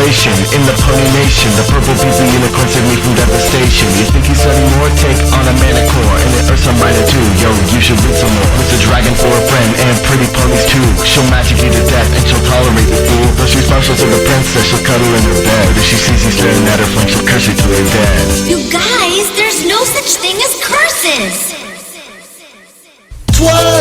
revelation in the pony nation. The purple beats the unicorn saved me from devastation. You think you study more? Take on a manicore and it earns some minor too. Yo, you should read some more. Mr. Dragon for a friend and pretty ponies too. She'll magic you to death and she'll tolerate the fool. Though she's partial to the princess, she'll cuddle in her bed. If she sees you staring at her phone, she'll curse you till you're dead. You guys, there's no such thing as curses. Twas